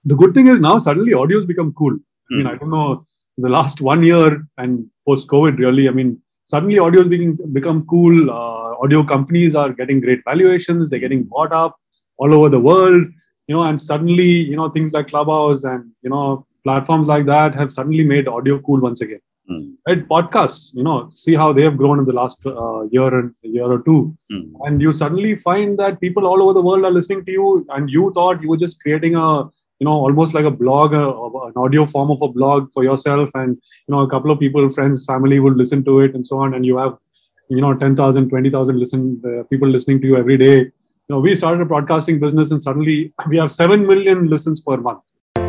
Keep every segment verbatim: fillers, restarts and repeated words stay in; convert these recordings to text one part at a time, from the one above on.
the good thing is now suddenly audio has become cool. I mean, Mm. I don't know, the last one year and post-COVID, really, I mean, suddenly audio is being become cool. Uh, audio companies are getting great valuations. They're getting bought up all over the world, you know, and suddenly, you know, things like Clubhouse and, you know, platforms like that have suddenly made audio cool once again. Mm. Right? Podcasts, you know, see how they have grown in the last uh, year and year or two. Mm. And you suddenly find that people all over the world are listening to you, and you thought you were just creating a, you know, almost like a blog, a, an audio form of a blog for yourself, and, you know, a couple of people, friends, family would listen to it and so on, and you have, you know, ten thousand, twenty thousand listen, uh, people listening to you every day. You know, we started a broadcasting business and suddenly we have seven million listens per month.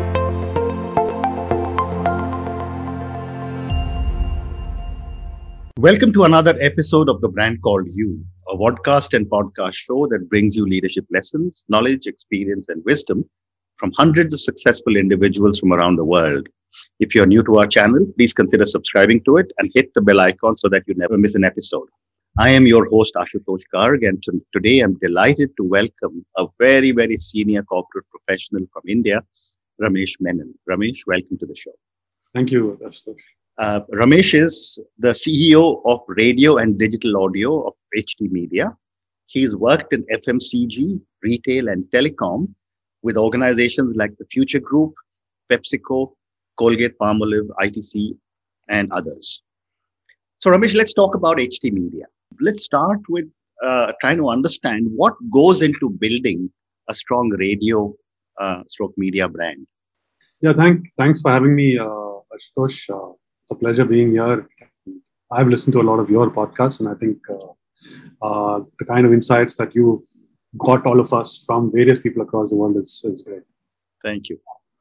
Welcome to another episode of The Brand Called You, a podcast and podcast show that brings you leadership lessons, knowledge, experience, and wisdom from hundreds of successful individuals from around the world. If you're new to our channel, please consider subscribing to it and hit the bell icon so that you never miss an episode. I am your host, Ashutosh Garg, and t- today I'm delighted to welcome a very, very senior corporate professional from India, Ramesh Menon. Ramesh, welcome to the show. Thank you, Ashutosh. Uh, Ramesh is the C E O of radio and digital audio of H T Media. He's worked in F M C G, retail, and telecom with organizations like the Future Group, PepsiCo, Colgate-Palmolive, I T C, and others. So, Ramesh, let's talk about H T Media. Let's start with uh, trying to understand what goes into building a strong radio uh, stroke media brand. Yeah, thank, thanks for having me, uh, Ashutosh. Uh, It's a pleasure being here. I've listened to a lot of your podcasts, and I think uh, uh, the kind of insights that you've got all of us from various people across the world is, is great. Thank you.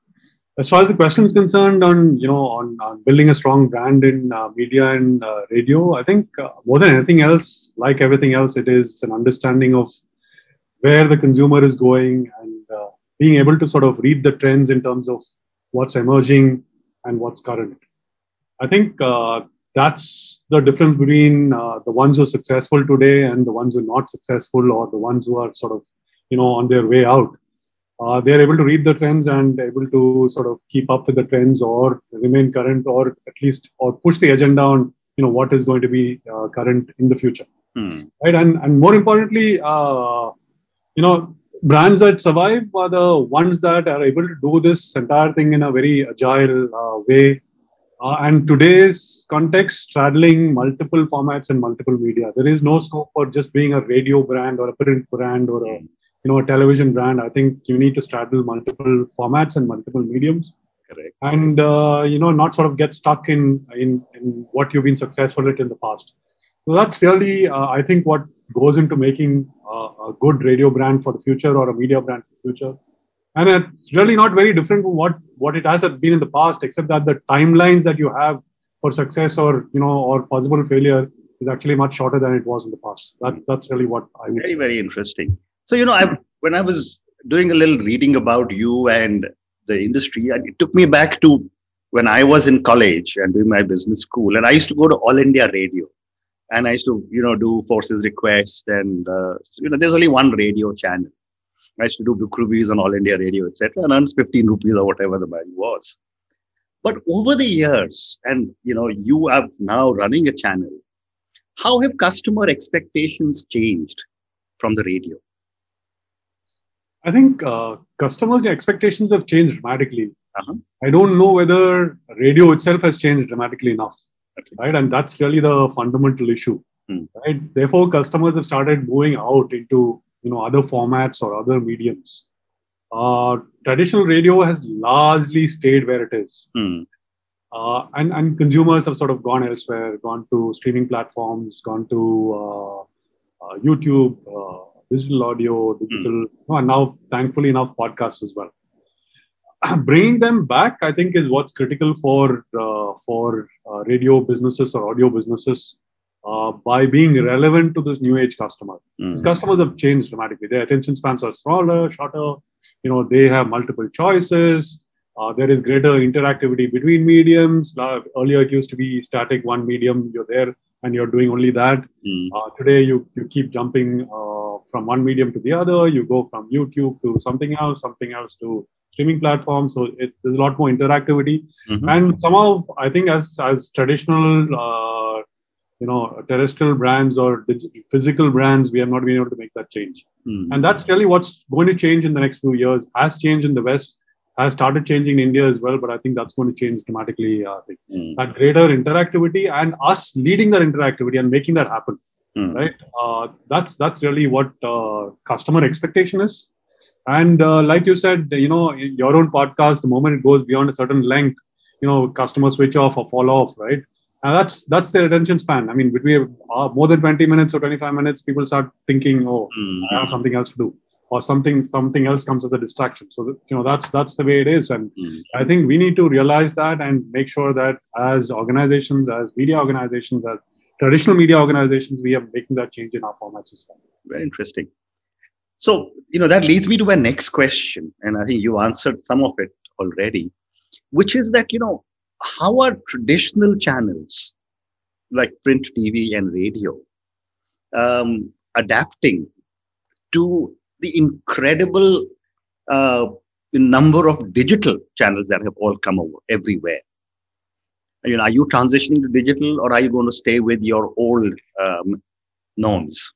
As far as the question is concerned on, you know, on, on building a strong brand in uh, media and uh, radio, I think uh, more than anything else, like everything else, it is an understanding of where the consumer is going and uh, being able to sort of read the trends in terms of what's emerging and what's current. I think uh, that's the difference between uh, the ones who are successful today and the ones who are not successful, or the ones who are sort of, you know, on their way out. Uh, they're able to read the trends and able to sort of keep up with the trends, or remain current, or at least or push the agenda on, you know, what is going to be uh, current in the future. Hmm. Right, and and more importantly, uh, you know, brands that survive are the ones that are able to do this entire thing in a very agile uh, way. Uh, and today's context, straddling multiple formats and multiple media. There is no scope for just being a radio brand or a print brand or a, you know, a television brand. I think you need to straddle multiple formats and multiple mediums. Correct. And, uh, you know, not sort of get stuck in, in, in what you've been successful at in the past. So that's really, uh, I think, what goes into making uh, a good radio brand for the future, or a media brand for the future. And it's really not very different from what, what it has been in the past, except that the timelines that you have for success or, you know, or possible failure is actually much shorter than it was in the past. That, that's really what I would Very, say. very interesting. So, you know, I, when I was doing a little reading about you and the industry, it took me back to when I was in college and doing my business school. And I used to go to All India Radio. And I used to, you know, do Forces Request. And, uh, you know, there's only one radio channel. I used to do book reviews on All India Radio, et cetera, and earns fifteen rupees or whatever the value was. But over the years, and you know, you are now running a channel, how have customer expectations changed from the radio? I think uh, customers' expectations have changed dramatically. Uh-huh. I don't know whether radio itself has changed dramatically enough, Okay. right? And that's really the fundamental issue, Hmm. right? Therefore, customers have started moving out into, you know, other formats or other mediums. Uh, traditional radio has largely stayed where it is. Hmm. Uh, and, and consumers have sort of gone elsewhere, gone to streaming platforms, gone to uh, uh, YouTube, uh, digital audio, digital, and now, thankfully enough, podcasts as well. Bringing them back, I think, is what's critical for, uh, for uh, radio businesses or audio businesses. Uh, by being relevant to this new age customer. Mm. These customers have changed dramatically. Their attention spans are smaller, shorter. You know, they have multiple choices. Uh, there is greater interactivity between mediums. Uh, earlier, it used to be static, one medium. You're there and you're doing only that. Mm. Uh, today, you, you keep jumping uh, from one medium to the other. You go from YouTube to something else, something else to streaming platforms. So it, there's a lot more interactivity. Mm-hmm. And somehow, I think as as traditional, uh, you know, terrestrial brands or digital, physical brands, we have not been able to make that change. Mm. And that's really what's going to change in the next few years. Has changed in the West, has started changing in India as well, but I think that's going to change dramatically. Uh, I think Mm. that greater interactivity and us leading that interactivity and making that happen, Mm. right? Uh, that's that's really what uh, customer expectation is. And uh, like you said, you know, in your own podcast, the moment it goes beyond a certain length, you know, customers switch off or fall off, right? And that's that's their attention span. I mean, between uh, more than twenty minutes or twenty-five minutes, people start thinking, oh, Mm. I have something else to do, or something something else comes as a distraction. So that, you know, that's that's the way it is. And Mm. I think we need to realize that and make sure that as organizations, as media organizations, as traditional media organizations, we are making that change in our formats as well. Very interesting. So, you know, that leads me to my next question. And I think you answered some of it already, which is that, you know, how are traditional channels like print T V and radio um, adapting to the incredible uh, number of digital channels that have all come over everywhere? You know, are you transitioning to digital, or are you going to stay with your old um, norms?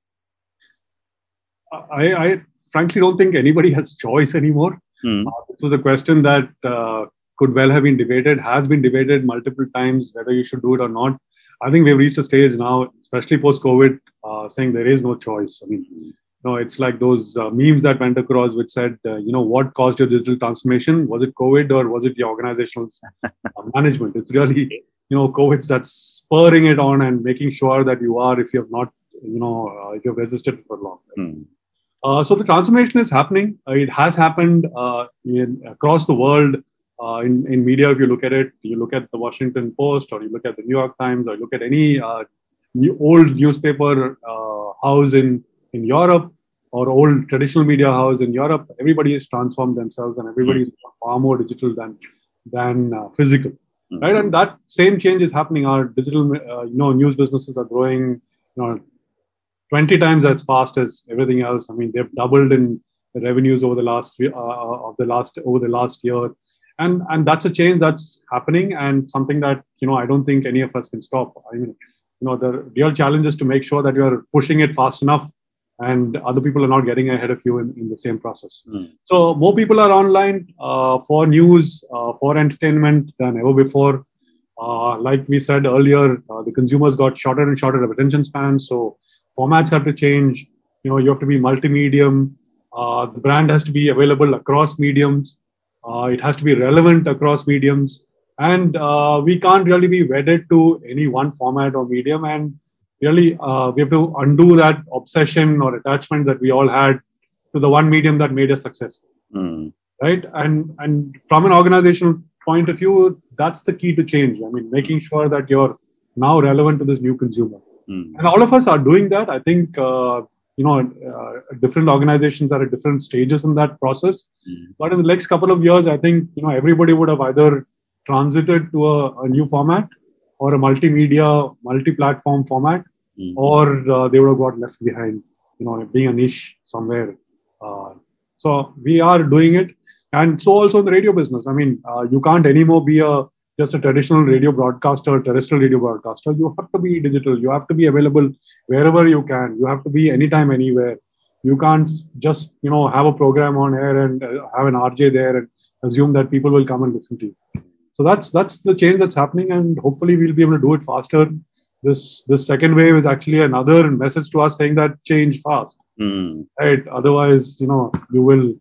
I, I frankly don't think anybody has choice anymore. Mm. Uh, this was a question that uh, could well have been debated, has been debated multiple times, whether you should do it or not. I think we've reached a stage now, especially post-COVID, uh, saying there is no choice. I mean, you know, it's like those uh, memes that went across which said, uh, you know, what caused your digital transformation? Was it COVID or was it your organizational uh, management? It's really, you know, COVID that's spurring it on and making sure that you are, if you have not, you know, uh, if you've resisted it for long. Mm. Uh, so the transformation is happening. Uh, it has happened uh, in, across the world. Uh, in, in media, if you look at it, you look at the Washington Post, or you look at the New York Times, or you look at any uh, new, old newspaper uh, house in, in Europe, or old traditional media house in Europe, everybody has transformed themselves, and everybody is far more digital than than uh, physical, Mm. right? And that same change is happening. Our digital, uh, you know, news businesses are growing, you know, twenty times as fast as everything else. I mean, they've doubled in the revenues over the last uh, of the last over the last year. And, and that's a change that's happening, and something that, you know, I don't think any of us can stop. I mean, you know, the real challenge is to make sure that you're pushing it fast enough and other people are not getting ahead of you in, in the same process. Mm. So more people are online uh, for news, uh, for entertainment than ever before. Uh, like we said earlier, uh, the consumers got shorter and shorter of attention spans. So formats have to change. You know, you have to be multi-medium. Uh, the brand has to be available across mediums. Uh, it has to be relevant across mediums, and uh, we can't really be wedded to any one format or medium. And really, uh, we have to undo that obsession or attachment that we all had to the one medium that made us successful, Mm. right? And and from an organizational point of view, that's the key to change. I mean, making sure that you're now relevant to this new consumer, Mm. and all of us are doing that. I think. Uh, you know, uh, different organizations are at different stages in that process. Mm. But in the next couple of years, I think, you know, everybody would have either transited to a, a new format or a multimedia, multi-platform format, Mm. or uh, they would have got left behind, you know, being a niche somewhere. Uh, so we are doing it. And so also in the radio business. I mean, uh, you can't anymore be a just a traditional radio broadcaster, terrestrial radio broadcaster. You have to be digital. You have to be available wherever you can. You have to be anytime, anywhere. You can't just, you know, have a program on air and uh, have an R J there and assume that people will come and listen to you. So that's that's the change that's happening, and hopefully we'll be able to do it faster. This this second wave is actually another message to us saying that change fast, Mm. right? Otherwise, you know, you will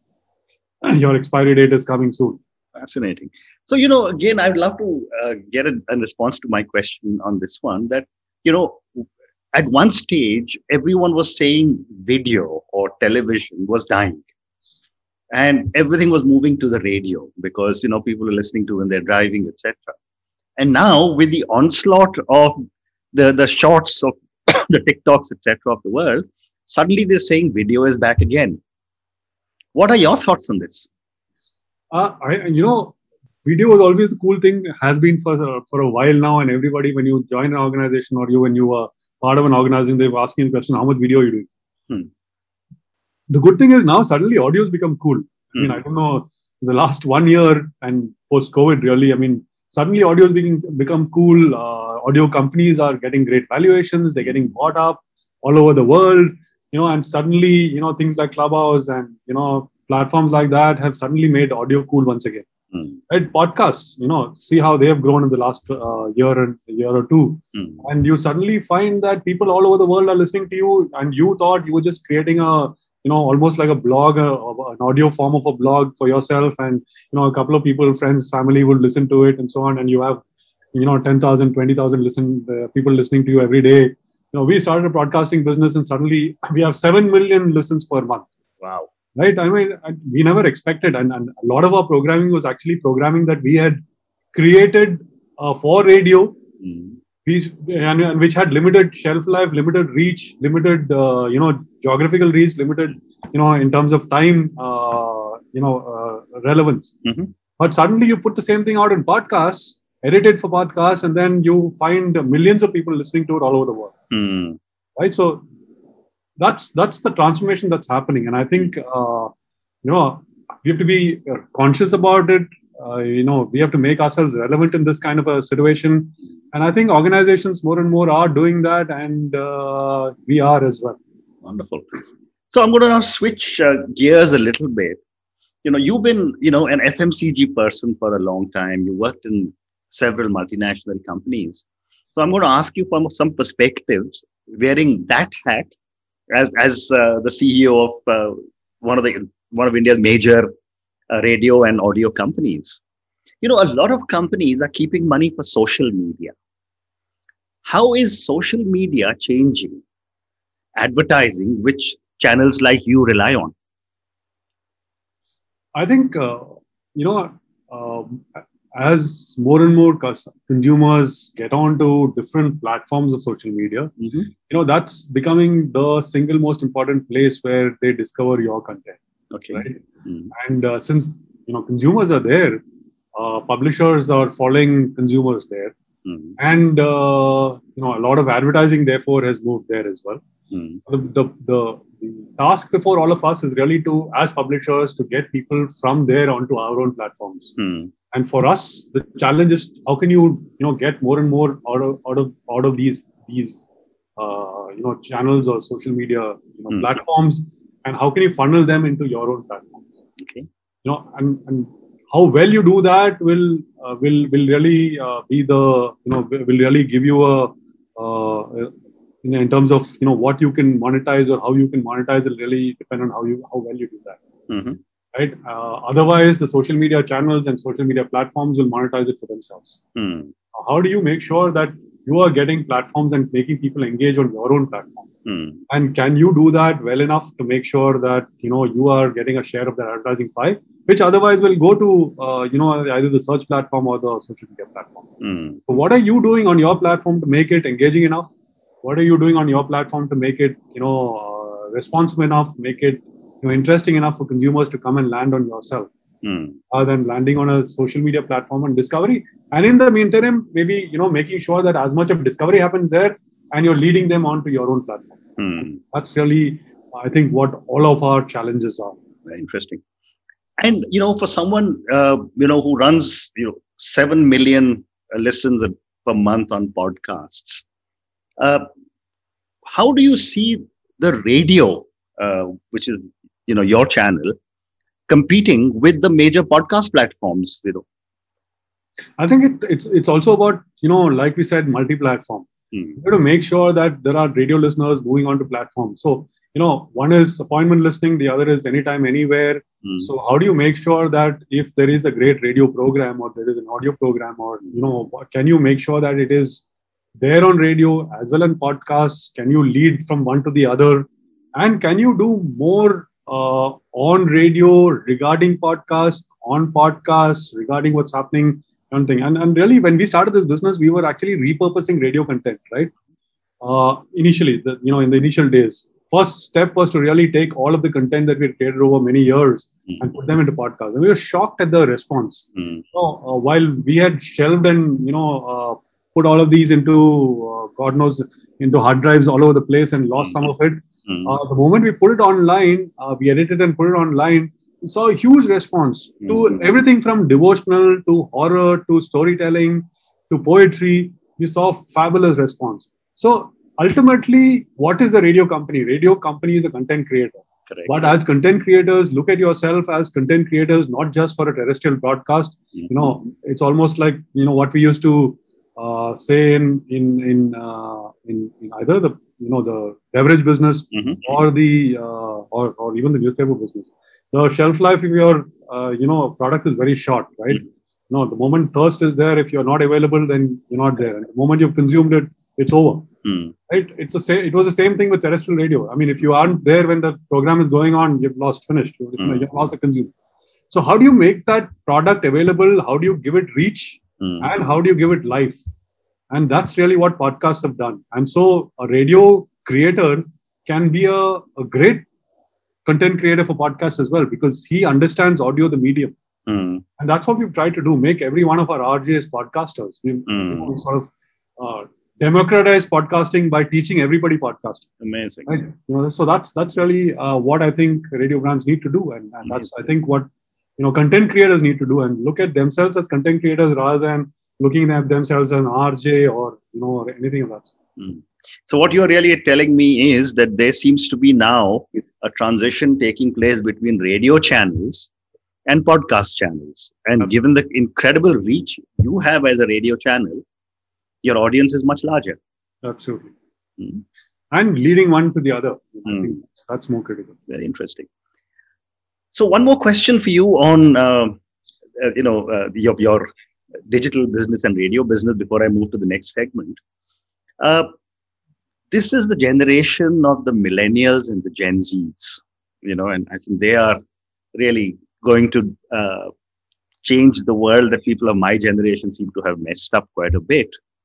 your expiry date is coming soon. Fascinating. So, you know, again, I'd love to uh, get a, a response to my question on this one that, you know, at one stage, everyone was saying video or television was dying and everything was moving to the radio because, you know, people are listening to when they're driving, et cetera. And now with the onslaught of the, the shorts of the TikToks, et cetera of the world, suddenly they're saying video is back again. What are your thoughts on this? Uh, I, you know, video was always a cool thing, has been for for a while now. And everybody, when you join an organization or you when you are part of an organization, they've asked you the question, how much video are you doing? Hmm. The good thing is now suddenly audio has become cool. Hmm. I mean, I don't know, the last one year and post-COVID, really, I mean, suddenly audio is being become cool. Uh, audio companies are getting great valuations. They're getting bought up all over the world, you know, and suddenly, you know, things like Clubhouse and, you know, platforms like that have suddenly made audio cool once again. Mm. Right? Podcasts, you know, see how they have grown in the last uh, year and year or two. Mm. And you suddenly find that people all over the world are listening to you, and you thought you were just creating a, you know, almost like a blog, a, an audio form of a blog for yourself. And, you know, a couple of people, friends, family would listen to it and so on. And you have, you know, ten thousand, twenty thousand listen, uh, people listening to you every day. You know, we started a broadcasting business and suddenly we have seven million listens per month. Wow. Right? I mean, we never expected. And, and a lot of our programming was actually programming that we had created uh, for radio, mm. which, and, and which had limited shelf life, limited reach, limited, uh, you know, geographical reach, limited, you know, in terms of time, uh, you know, uh, relevance. Mm-hmm. But suddenly you put the same thing out in podcasts, edited for podcasts, and then you find millions of people listening to it all over the world. Mm. Right? So, That's that's the transformation that's happening, and I think uh, you know we have to be conscious about it. Uh, you know, we have to make ourselves relevant in this kind of a situation, and I think organizations more and more are doing that, and uh, we are as well. Wonderful. So I'm going to now switch uh, gears a little bit. You know, you've been you know an F M C G person for a long time. You worked in several multinational companies. So I'm going to ask you from some perspectives, wearing that hat. As as uh, the C E O of uh, one of the one of India's major uh, radio and audio companies, you know, a lot of companies are keeping money for social media. How is social media changing advertising, which channels like you rely on? I think uh, you know, uh, as more and more consumers get onto different platforms of social media, mm-hmm. you know, that's becoming the single most important place where they discover your content. Okay. Right? Mm-hmm. And uh, since, you know, consumers are there, uh, publishers are following consumers there. Mm-hmm. And, uh, you know, a lot of advertising, therefore, has moved there as well. Mm-hmm. The, the, the, the task before all of us is really to, as publishers, to get people from there onto our own platforms. Mm-hmm. And for us, the challenge is how can you, you know, get more and more out of out of out of these these uh, you know channels or social media you know, mm. platforms, and how can you funnel them into your own platforms? Okay. You know, and, and how well you do that will uh, will will really uh, be the you know will really give you a uh, in, in terms of you know what you can monetize or how you can monetize. Will really depend on how you how well you do that. Mm-hmm. Right. Uh, otherwise, the social media channels and social media platforms will monetize it for themselves. Mm. How do you make sure that you are getting platforms and making people engage on your own platform? Mm. And can you do that well enough to make sure that you know you are getting a share of the advertising pie, which otherwise will go to uh, you know either the search platform or the social media platform? Mm. So, what are you doing on your platform to make it engaging enough? What are you doing on your platform to make it you know uh, responsive enough? Make it You know, interesting enough for consumers to come and land on yourself, mm. rather than landing on a social media platform and discovery. And in the meantime, maybe you know, making sure that as much of discovery happens there, and you're leading them onto your own platform. Mm. That's really, I think, what all of our challenges are. Very interesting. And you know, for someone uh, you know who runs you know seven million listens per month on podcasts, uh, how do you see the radio, uh, which is you know your channel, competing with the major podcast platforms? You know, I think it, it's it's also about you know like we said, multi-platform. Mm. You got to make sure that there are radio listeners moving on to platforms. So you know, one is appointment listening, the other is anytime, anywhere. Mm. So how do you make sure that if there is a great radio program or there is an audio program, or you know, can you make sure that it is there on radio as well as podcasts? Can you lead from one to the other, and can you do more Uh, on radio regarding podcasts, on podcasts regarding what's happening, one thing. And, and really, when we started this business, we were actually repurposing radio content, right? Uh, initially, the, you know, in the initial days, first step was to really take all of the content that we had created over many years mm. and put them into podcasts. And we were shocked at the response. Mm. So, uh, while we had shelved and, you know, uh, put all of these into, uh, God knows, into hard drives all over the place and lost mm. some of it. Mm. Uh, the moment we put it online, uh, we edited and put it online, we saw a huge response mm. to everything from devotional to horror to storytelling to poetry. We saw fabulous response. So ultimately, what is a radio company? Radio company is a content creator. Correct. But as content creators, look at yourself as content creators, not just for a terrestrial broadcast. Mm-hmm. You know, it's almost like, you know, what we used to uh, say in in in, uh, in in either the you know the beverage business mm-hmm. or the uh, or or even the newspaper business. The shelf life of your uh, you know product is very short, right? Mm-hmm. No, the moment thirst is there, if you're not available, then you're not there. And the moment you've consumed it, it's over. Mm. Right? It's the same. It was the same thing with terrestrial radio. I mean, if you aren't there when the program is going on, you've lost, finished. You've, mm. you've lost a consumer. So how do you make that product available? How do you give it reach? Mm. And how do you give it life? And that's really what podcasts have done. And so a radio creator can be a, a great content creator for podcasts as well, because he understands audio, the medium. Mm. And that's what we've tried to do, make every one of our R Js podcasters. We mm. you know, sort of uh, democratize podcasting by teaching everybody podcasting. Amazing. Right? You know, so that's that's really uh, what I think radio brands need to do. And, and that's, I think, what you know content creators need to do, and look at themselves as content creators rather than looking at themselves as an R J or you know or anything of that sort. Mm. So what you're really telling me is that there seems to be now a transition taking place between radio channels and podcast channels. And Absolutely. Given the incredible reach you have as a radio channel, your audience is much larger. Absolutely. Mm. And leading one to the other. I Mm. think that's, that's more critical. Very interesting. So one more question for you on, uh, uh, you know, uh, your, your digital business and radio business before I move to the next segment. Uh, this is the generation of the millennials and the Gen Zs, you know, and I think they are really going to uh, change the world that people of my generation seem to have messed up quite a bit.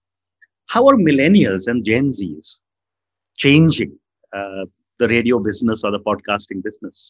How are millennials and Gen Zs changing uh, the radio business or the podcasting business?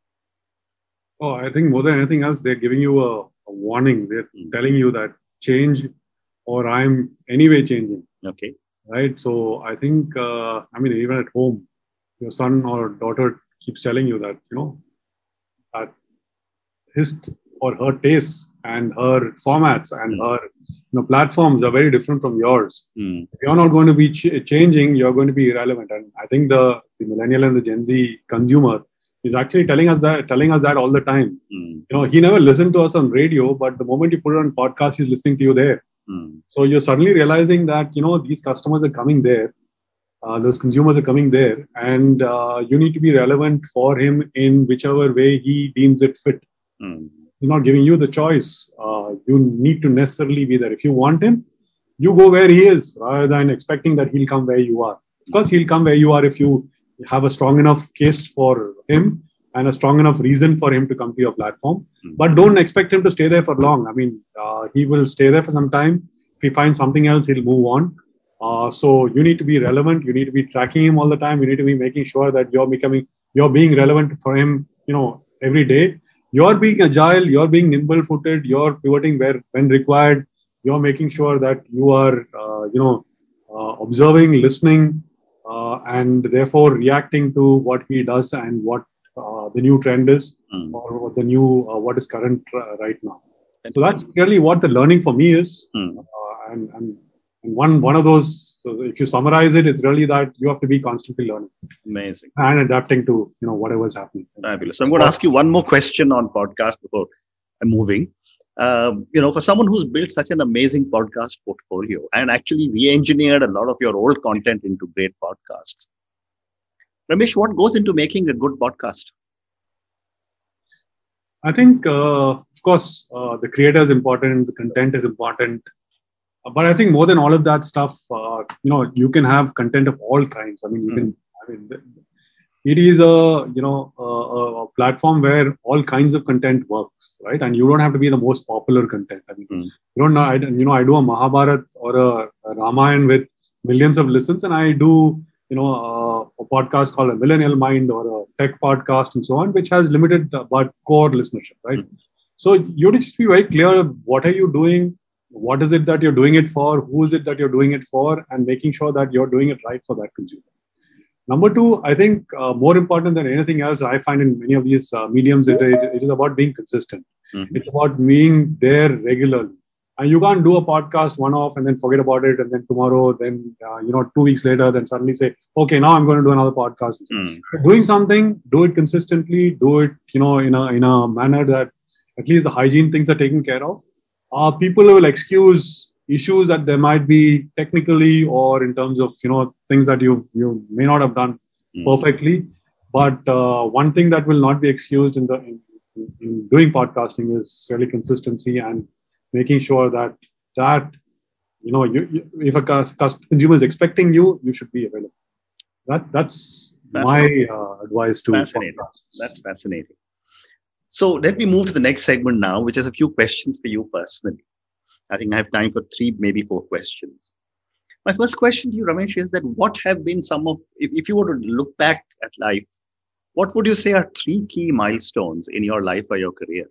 Oh, I think more than anything else, they're giving you a, a warning. They're mm. telling you that change or I'm anyway changing. Okay. Right. So I think, uh, I mean, even at home, your son or daughter keeps telling you that, you know, that his or her tastes and her formats and mm. her you know, platforms are very different from yours. Mm. If you're not going to be ch- changing, you're going to be irrelevant. And I think the, the millennial and the Gen Z consumer is actually telling us that, telling us that all the time. Mm. You know, he never listened to us on radio, but the moment you put it on podcast, he's listening to you there. Mm. So you're suddenly realizing that, you know, these customers are coming there. Uh, those consumers are coming there, and uh, you need to be relevant for him in whichever way he deems it fit. Mm. He's not giving you the choice. Uh, you need to necessarily be there. If you want him, you go where he is rather than expecting that he'll come where you are. Of course, he'll come where you are if you have a strong enough case for him and a strong enough reason for him to come to your platform. Mm. But don't expect him to stay there for long. I mean, uh, he will stay there for some time. If he finds something else, he'll move on. Uh, so you need to be relevant. You need to be tracking him all the time. You need to be making sure that you're becoming, you're being relevant for him, you know, every day. You're being agile. You're being nimble-footed. You're pivoting where when required. You're making sure that you are, uh, you know, uh, observing, listening, uh, and therefore reacting to what he does and what uh, the new trend is, mm. or what the new, uh, what is current uh, right now. So that's really what the learning for me is, mm. uh, and and. And one one of those, so if you summarize it, it's really that you have to be constantly learning. Amazing. And adapting to, you know, whatever's happening. Fabulous. So I'm going to ask you one more question on podcast before I'm moving. Um, you know, for someone who's built such an amazing podcast portfolio and actually re-engineered a lot of your old content into great podcasts. Ramesh, what goes into making a good podcast? I think, uh, of course, uh, the creator is important, the content is important. But I think more than all of that stuff, uh, you know, you can have content of all kinds. I mean, you mm. can. I mean, it is a you know a, a platform where all kinds of content works, right? And you don't have to be the most popular content. I mean, mm. you don't know. I, you know, I do a Mahabharat or a, a Ramayana with millions of listens, and I do you know, uh, a podcast called a Millennial Mind or a tech podcast and so on, which has limited uh, but core listenership, right? Mm-hmm. So you have to just be very clear. What are you doing? What is it that you're doing it for? Who is it that you're doing it for? And making sure that you're doing it right for that consumer. Number two, I think uh, more important than anything else, I find in many of these uh, mediums, it, it, it is about being consistent. Mm-hmm. It's about being there regularly. And you can't do a podcast one off and then forget about it. And then tomorrow, then, uh, you know, two weeks later, then suddenly say, okay, now I'm going to do another podcast. Mm. Doing something, do it consistently, do it, you know, in a, in a manner that at least the hygiene things are taken care of. Uh, people will excuse issues that there might be technically or in terms of, you know, things that you you may not have done mm. perfectly. But uh, one thing that will not be excused in the in, in doing podcasting is really consistency and making sure that that you know you, you, if a consumer is expecting you, you should be available. That that's my uh, advice to fascinating. That's fascinating. So let me move to the next segment now, which is a few questions for you personally. I think I have time for three, maybe four questions. My first question to you, Ramesh, is that what have been some of, if, if you were to look back at life, what would you say are three key milestones in your life or your career?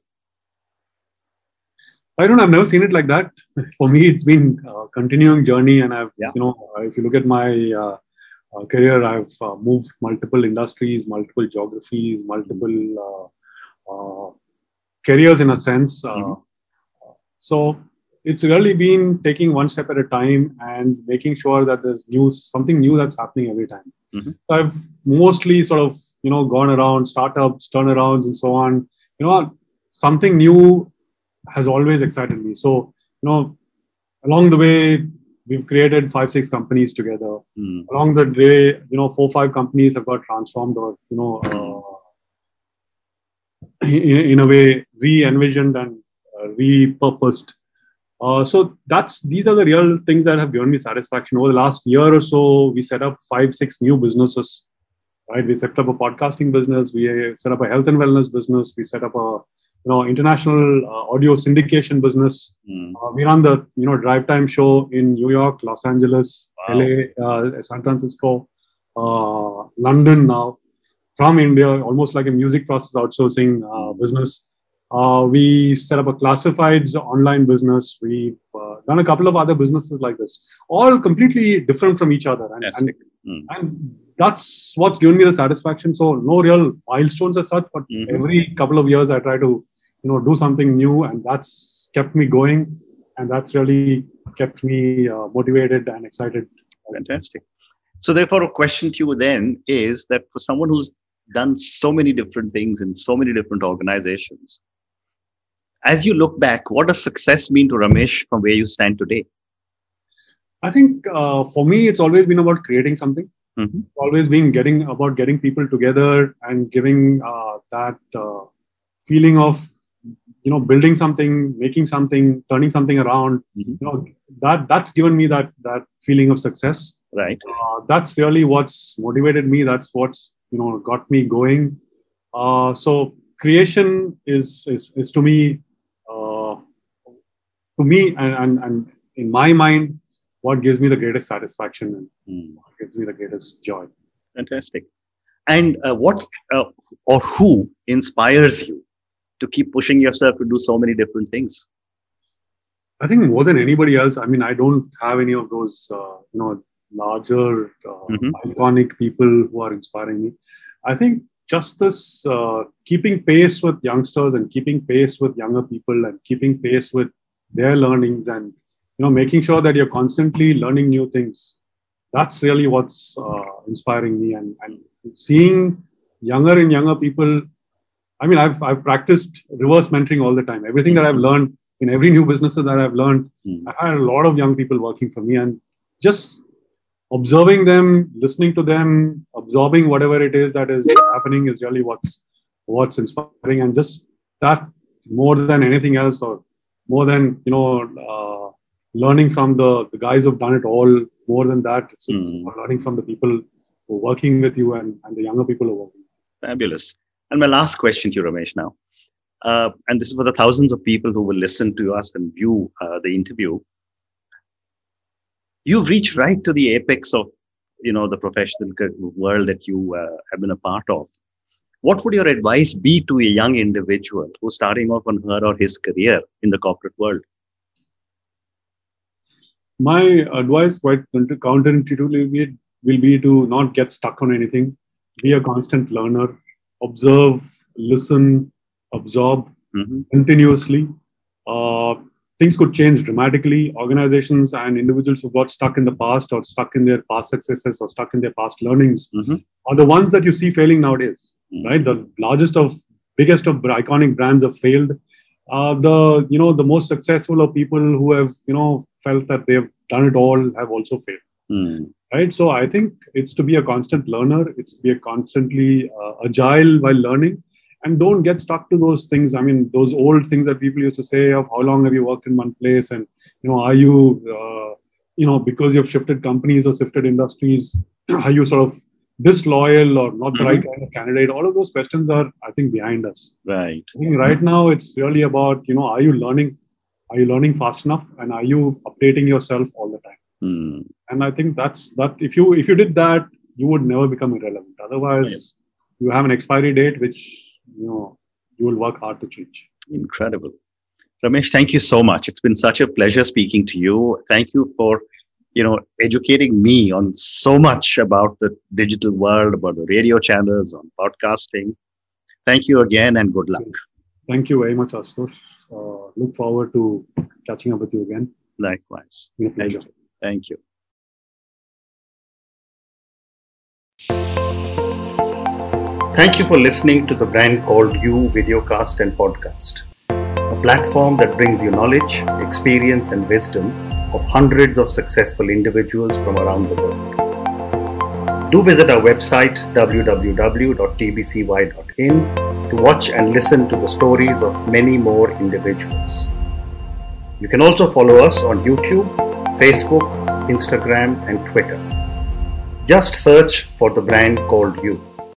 I don't know. I've never seen it like that. For me, it's been a continuing journey. And I've, yeah. you know, if you look at my uh, uh, career, I've uh, moved multiple industries, multiple geographies, multiple uh, uh, careers in a sense. Uh, mm-hmm. So it's really been taking one step at a time and making sure that there's new, something new that's happening every time. Mm-hmm. So I've mostly sort of, you know, gone around startups, turnarounds and so on. You know, something new has always excited me. So, you know, along the way, we've created five, six companies together. Mm. Along the way, you know, four, five companies have got transformed or, you know, uh, in, in a way, re-envisioned and uh, repurposed. Uh, so that's these are the real things that have given me satisfaction. Over the last year or so, we set up five, six new businesses. Right? We set up a podcasting business. We set up a health and wellness business. We set up a you know international uh, audio syndication business. Mm. Uh, we run the you know drive time show in New York, Los Angeles, wow. L A, uh, San Francisco, uh, London now. From India, almost like a music process outsourcing uh, business. Uh, we set up a classifieds online business. We've uh, done a couple of other businesses like this, all completely different from each other. And, and, mm. and that's what's given me the satisfaction. So no real milestones as such, but mm-hmm. every couple of years I try to, you know, do something new, and that's kept me going. And that's really kept me uh, motivated and excited. Fantastic. So therefore, a question to you then is that for someone who's done so many different things in so many different organizations, as you look back, what does success mean to Ramesh from where you stand today? I think uh, for me, it's always been about creating something. Mm-hmm. It's always been getting about getting people together and giving uh, that uh, feeling of, you know, building something, making something, turning something around. Mm-hmm. You know, that that's given me that that feeling of success. Right. Uh, that's really what's motivated me. That's what's you know got me going. Uh, so creation is is is to me. To me, and, and, and in my mind, what gives me the greatest satisfaction and mm. what gives me the greatest joy. Fantastic. And uh, what uh, or who inspires you to keep pushing yourself to do so many different things? I think more than anybody else, I mean, I don't have any of those, uh, you know, larger, uh, mm-hmm. iconic people who are inspiring me. I think just this uh, keeping pace with youngsters and keeping pace with younger people and keeping pace with their learnings and you know making sure that you're constantly learning new things. That's really what's uh, inspiring me, and, and seeing younger and younger people. I mean, I've I've practiced reverse mentoring all the time. Everything that I've learned in every new business that I've learned, mm. I had a lot of young people working for me, and just observing them, listening to them, absorbing whatever it is that is happening is really what's what's inspiring, and just that more than anything else, or more than, you know, uh, learning from the, the guys who've done it all, more than that, it's, mm. it's learning from the people who are working with you and, and the younger people who are working. Fabulous. And my last question to you, Ramesh, now. Uh, and this is for the thousands of people who will listen to us and view uh, the interview. You've reached right to the apex of you know, the professional world that you uh, have been a part of, what would your advice be to a young individual who's starting off on her or his career in the corporate world? My advice, quite counterintuitively, will be, will be to not get stuck on anything. Be a constant learner. Observe, listen, absorb Mm-hmm. continuously. Uh, things could change dramatically. Organizations and individuals who got stuck in the past or stuck in their past successes or stuck in their past learnings Mm-hmm. are the ones that you see failing nowadays, Mm-hmm. right? The largest of, biggest of iconic brands have failed. Uh, the, you know, the most successful of people who have, you know, felt that they've done it all have also failed, Mm-hmm. right? So I think it's to be a constant learner. It's to be a constantly uh, agile while learning. And don't get stuck to those things. I mean, those old things that people used to say of how long have you worked in one place, and you know, are you, uh, you know, because you've shifted companies or shifted industries, are you sort of disloyal or not the Mm-hmm. right kind of candidate? All of those questions are, I think, behind us. Right. I think right now it's really about, you know, are you learning? Are you learning fast enough, and are you updating yourself all the time? Mm. And I think that's that. If you if you did that, you would never become irrelevant. Otherwise, you have an expiry date which, you know, you will work hard to change. Incredible. Ramesh, thank you so much. It's been such a pleasure speaking to you. Thank you for, you know, educating me on so much about the digital world, about the radio channels, on podcasting. Thank you again and good luck. Thank you very much, Ashutosh. Uh, look forward to catching up with you again. Likewise. It's been a pleasure. Thank you. Thank you for listening to the Brand Called You videocast and podcast, a platform that brings you knowledge, experience, and wisdom of hundreds of successful individuals from around the world. Do visit our website w w w dot t b c y dot in to watch and listen to the stories of many more individuals. You can also follow us on YouTube, Facebook, Instagram, and Twitter. Just search for the Brand Called You.